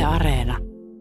Areena.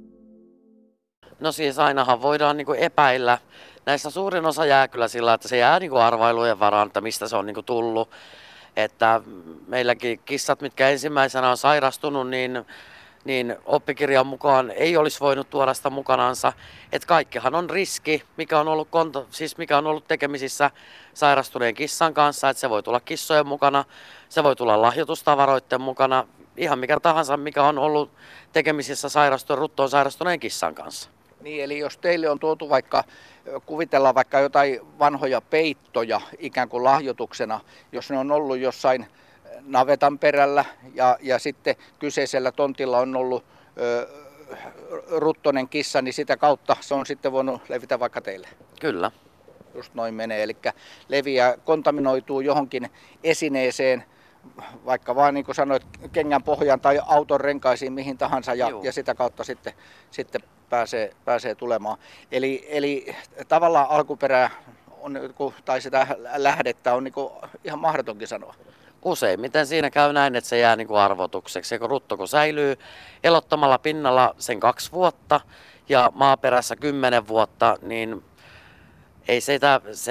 No siis ainahan voidaan epäillä. Näistä suurin osa jää kyllä sillä, että se jää arvailujen varaan, että mistä se on tullut. Että meilläkin kissat, mitkä ensimmäisenä on sairastunut, niin oppikirjan mukaan ei olisi voinut tuoda sitä mukanansa. Että kaikkihan on riski, mikä on ollut tekemisissä sairastuneen kissan kanssa. Että se voi tulla kissojen mukana, se voi tulla lahjoitustavaroiden mukana, ihan mikä tahansa, mikä on ollut tekemisissä ruttoon sairastuneen kissan kanssa. Niin, eli jos teille on tuotu kuvitellaan vaikka jotain vanhoja peittoja ikään kuin lahjoituksena, jos ne on ollut jossain navetan perällä ja sitten kyseisellä tontilla on ollut ruttonen kissa, niin sitä kautta se on sitten voinut levitä vaikka teille. Kyllä. Just noin menee, eli leviää, kontaminoituu johonkin esineeseen, vaikka vaan niin kuin sanoit, kengän pohjaan tai auton renkaisiin mihin tahansa ja sitä kautta sitten pääsee tulemaan. Eli tavallaan alkuperää on, tai sitä lähdettä on niin kuin ihan mahdotonkin sanoa. Useimmiten siinä käy näin, että se jää arvotukseksi. Kun rutto säilyy elottamalla pinnalla sen 2 vuotta ja maaperässä 10 vuotta, niin ei se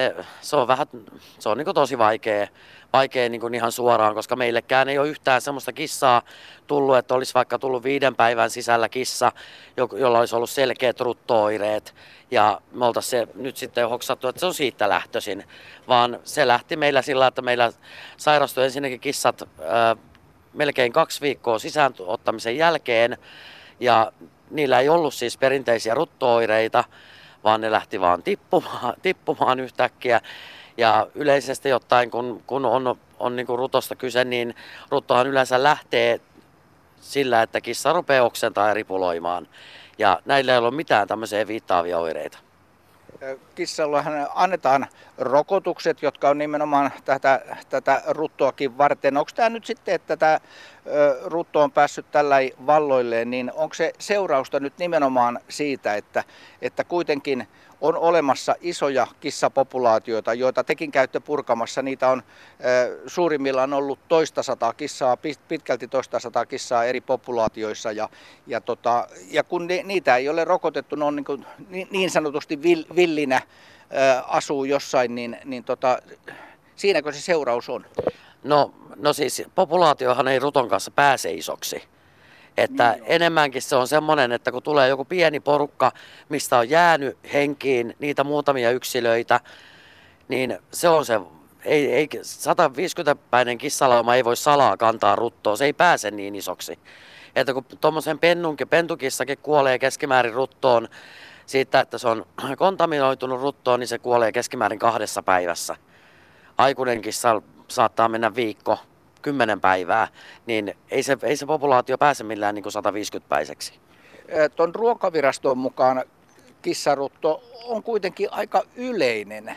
on tosi vaikea ihan suoraan, koska meillekään ei ole yhtään semmoista kissaa tullut, että olisi vaikka tullut 5 päivän sisällä kissa, jolla olisi ollut selkeät rutto-oireet. Ja me oltaisiin se nyt sitten hoksattu, että se on siitä lähtöisin, vaan se lähti meillä sillä, että meillä sairastui ensinnäkin kissat melkein 2 viikkoa sisään ottamisen jälkeen ja niillä ei ollut siis perinteisiä rutto-oireita, vaan ne lähti vaan tippumaan yhtäkkiä. Ja yleisesti ottaen, kun on rutosta kyse, niin ruttohan yleensä lähtee sillä, että kissa rupeaa oksentaa ja ripuloimaan. Ja näillä ei ole mitään tämmöisiä viittaavia oireita. Kissallahan annetaan rokotukset, jotka on nimenomaan tätä ruttoakin varten. Onko tämä nyt sitten, että tämä rutto on päässyt tällä valloilleen, niin onko se seurausta nyt nimenomaan siitä, että kuitenkin on olemassa isoja kissapopulaatioita, joita tekin käytte purkamassa. Niitä on suurimmillaan ollut 200 kissaa, pitkälti 200 kissaa eri populaatioissa. Ja kun niitä ei ole rokotettu, ne on niin sanotusti villinä asuu jossain, niin siinäkö se seuraus on? No siis populaatiohan ei ruton kanssa pääse isoksi. Että enemmänkin se on semmoinen, että kun tulee joku pieni porukka, mistä on jäänyt henkiin niitä muutamia yksilöitä, niin se on se, ei 150-päinen kissalauma ei voi salaa kantaa ruttoa, se ei pääse niin isoksi. Että kun tuommoisen pentukissakin kuolee keskimäärin ruttoon siitä, että se on kontaminoitunut ruttoon, niin se kuolee keskimäärin 2 päivässä. Aikuinen kissa saattaa mennä viikko. 10 päivää, niin ei se populaatio pääse millään 150-päiseksi. Tuon Ruokaviraston mukaan kissarutto on kuitenkin aika yleinen,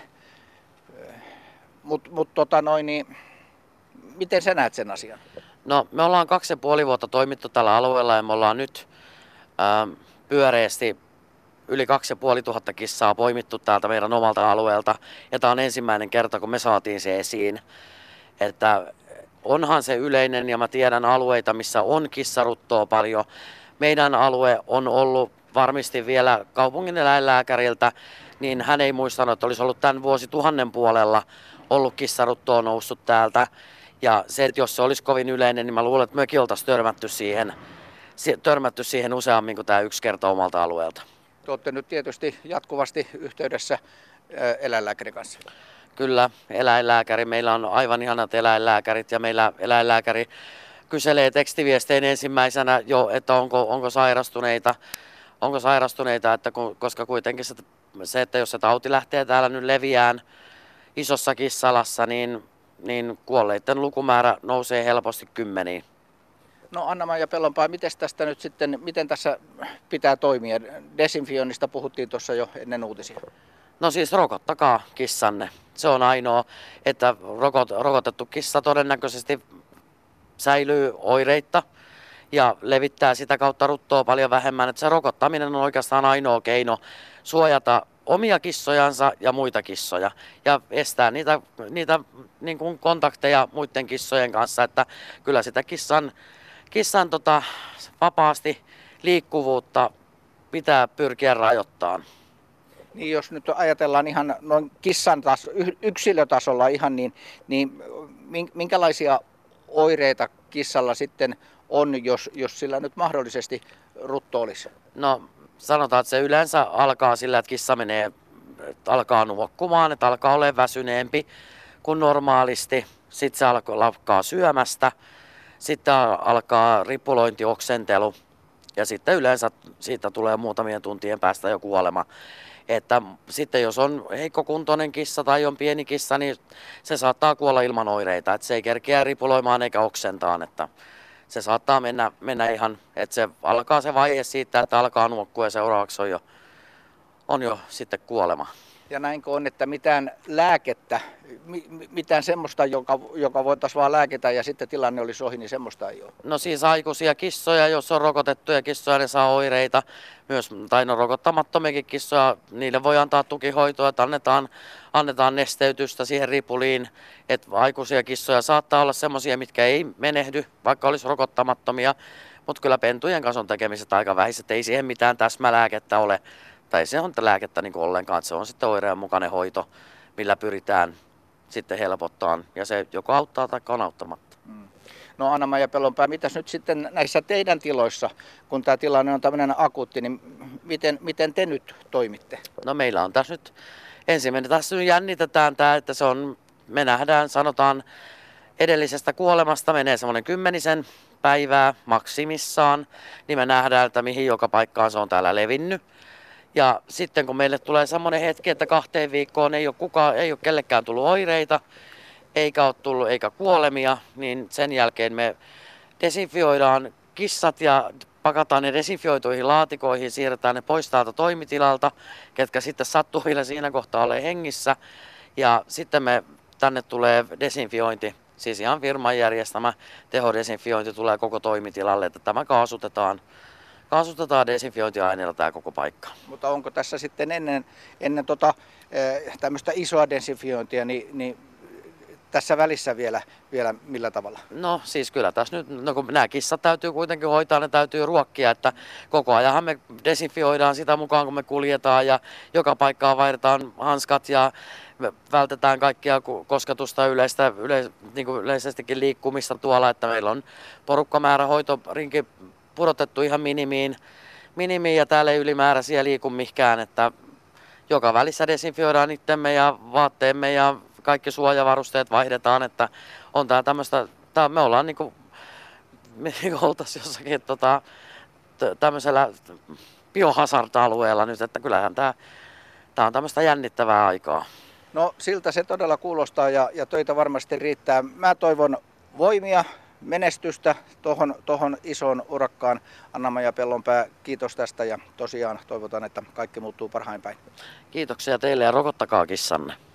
mutta niin, miten sä näet sen asian? No me ollaan 2,5 vuotta toimittu tällä alueella ja me ollaan nyt pyöreästi yli 2500 kissaa poimittu täältä meidän omalta alueelta ja tämä on ensimmäinen kerta, kun me saatiin se esiin, että onhan se yleinen ja mä tiedän alueita, missä on kissaruttoa paljon. Meidän alue on ollut varmasti vielä kaupungin eläinlääkäriltä, niin hän ei muistanut, että olisi ollut tämän vuosituhannen puolella ollut kissaruttoa noussut täältä. Ja se, että jos se olisi kovin yleinen, niin mä luulen, että mekin oltaisiin törmätty siihen useammin kuin tämä 1 kerta omalta alueelta. Te olette nyt tietysti jatkuvasti yhteydessä eläinlääkärin kanssa. Kyllä, eläinlääkäri. Meillä on aivan ihanat eläinlääkärit ja meillä eläinlääkäri kyselee tekstiviestein ensimmäisenä jo, että onko sairastuneita, että koska kuitenkin se, että jos se tauti lähtee täällä nyt leviään isossa kissalassa, niin kuolleiden lukumäärä nousee helposti 10. No Anna-Maija Pellonpää, miten tässä pitää toimia? Desinfioinnista puhuttiin tuossa jo ennen uutisia. No siis rokottakaa kissanne. Se on ainoa, että rokotettu kissa todennäköisesti säilyy oireitta ja levittää sitä kautta ruttoa paljon vähemmän. Että se rokottaminen on oikeastaan ainoa keino suojata omia kissojansa ja muita kissoja ja estää niitä niin kuin kontakteja muiden kissojen kanssa. Että kyllä sitä kissan vapaasti liikkuvuutta pitää pyrkiä rajoittamaan. Niin jos nyt ajatellaan ihan noin yksilötasolla ihan, niin minkälaisia oireita kissalla sitten on, jos sillä nyt mahdollisesti rutto olisi? No sanotaan, että se yleensä alkaa sillä, että kissa alkaa nuokkumaan, että alkaa olemaan väsyneempi kuin normaalisti. Sitten se alkaa syömästä, sitten alkaa ripulointi, oksentelu ja sitten yleensä siitä tulee muutamien tuntien päästä jo kuolema. Että sitten jos on heikkokuntoinen kissa tai on pieni kissa, niin se saattaa kuolla ilman oireita. Että se ei kerkeä ripuloimaan eikä oksentaan. Että se saattaa mennä ihan, että se alkaa se vaihe siitä, että alkaa nuokkua ja seuraavaksi on jo sitten kuolema. Ja näinkö on, että mitään lääkettä, mitään semmoista, joka voitaisiin vaan lääketä ja sitten tilanne olisi ohi, niin semmoista ei ole? No siis aikuisia kissoja, jos on rokotettuja kissoja, ne saa oireita. Myös, tai no rokottamattomiakin kissoja, niille voi antaa tukihoitoa, että annetaan nesteytystä siihen ripuliin. Että aikuisia kissoja saattaa olla semmoisia, mitkä ei menehdy, vaikka olisi rokottamattomia. Mutta kyllä pentujen kanssa on tekemiset aika vähiset, ei siihen mitään täsmälääkettä ole. Tai se on lääkettä niin kuin ollenkaan, että se on sitten oireen mukainen hoito, millä pyritään sitten helpottamaan. Ja se joko auttaa tai on auttamatta. No Anna-Maija Pellonpää, mitäs nyt sitten näissä teidän tiloissa, kun tämä tilanne on tämmöinen akuutti, niin miten te nyt toimitte? No meillä on tässä nyt, ensimmäinen tässä nyt jännitetään tämä, että me nähdään, sanotaan edellisestä kuolemasta menee semmoinen 10 päivää maksimissaan, niin me nähdään, että mihin joka paikkaan se on täällä levinnyt. Ja sitten kun meille tulee semmoinen hetki, että 2 viikkoon ei ole kellekään tullut oireita, eikä kuolemia, niin sen jälkeen me desinfioidaan kissat ja pakataan ne desinfioituihin laatikoihin, siirretään ne pois täältä toimitilalta, ketkä sitten sattuu vielä siinä kohtaa olemaan hengissä. Ja sitten tänne tulee desinfiointi, siis ihan firman järjestämä tehodesinfiointi tulee koko toimitilalle, että tämä kaasutetaan desinfiointiaineella tämä koko paikka. Mutta onko tässä sitten ennen tämmöistä isoa desinfiointia, niin tässä välissä vielä millä tavalla? No siis kyllä tässä nyt, no kun nämä kissat täytyy kuitenkin hoitaa, ne täytyy ruokkia, että koko ajan me desinfioidaan sitä mukaan kun me kuljetaan ja joka paikkaan vaihdetaan hanskat ja vältetään kaikkia kosketusta niin kuin yleisestikin liikkumista tuolla, että meillä on porukkamäärä hoitorinki pudotettu ihan minimiin ja täällä ei ylimääräisiä liiku mihinkään, että joka välissä desinfioidaan itsemme ja vaatteemme ja kaikki suojavarusteet vaihdetaan, että on tää tämmöistä, me ollaan niinku oltaisiin jossakin tämmöisellä biohazard-alueella nyt, että kyllähän tää on tämmöistä jännittävää aikaa. No siltä se todella kuulostaa ja töitä varmasti riittää. Mä toivon voimia, menestystä tohon isoon urakkaan. Anna-Maija Pellonpää, kiitos tästä ja tosiaan toivotaan, että kaikki muuttuu parhain päin. Kiitoksia teille ja rokottakaa kissanne.